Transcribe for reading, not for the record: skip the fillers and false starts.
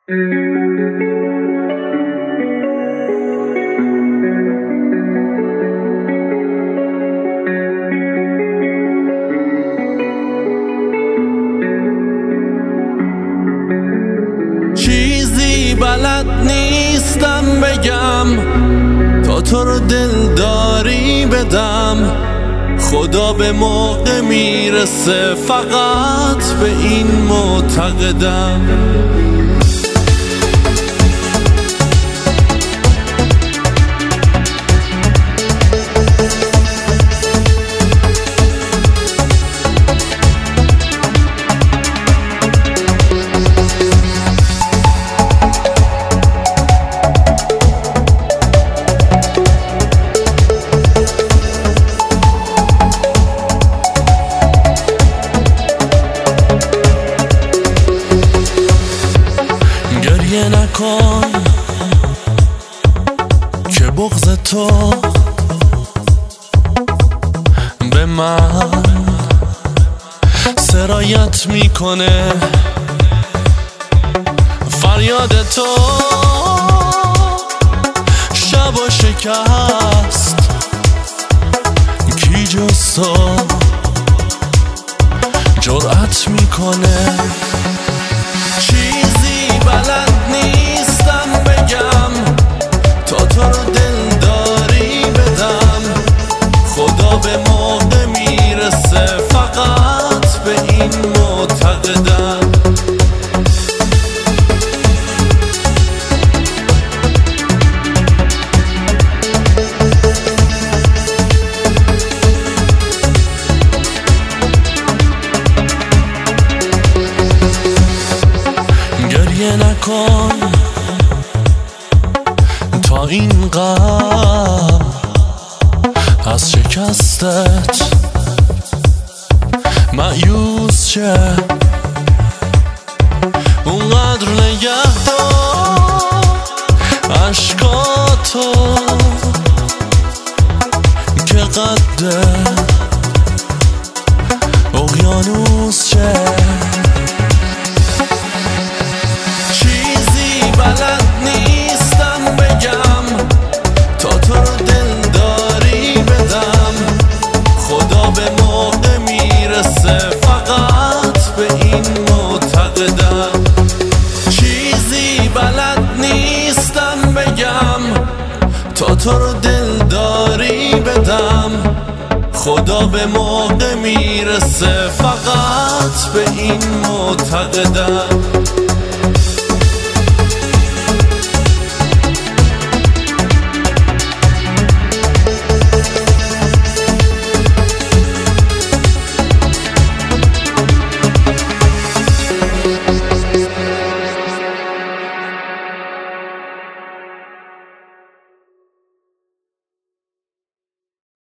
چیزی بلد نیستم بگم تا تو رو دلداری بدم. خدا به موقع میرسه، فقط به این معتقدم. گریه نکن که بغض تو به من سرایت میکنه. فریاد تو شب و شکست، کی جز تو جرأت میکنه. چیزی بلد نیستم بگم تا تو رو دلداری بدم. خدا به موقع میرسه، فقط به این معتقدم. گریه نکن تا این غم از شکستت مایوس شه. اونقدر نگه دار عشقاتو که قد اقیانوس شه. بلد نیستم بگم تا تو رو دلداری بدم. خدا به موقع میرسه، فقط به این معتقدم. چیزی بلد نیستم بگم تا تو رو دلداری بدم. خدا به موقع میرسه، فقط به این معتقدم.